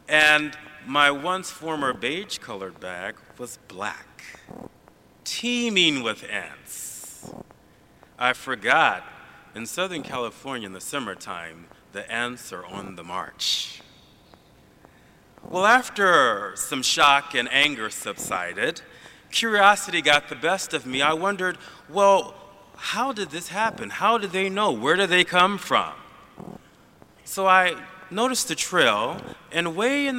And my once former beige-colored bag was black, teeming with ants. I forgot, in Southern California in the summertime, the ants are on the march. Well, after some shock and anger subsided, curiosity got the best of me. I wondered, well, how did this happen? How did they know? Where did they come from? So I noticed the trail, and way in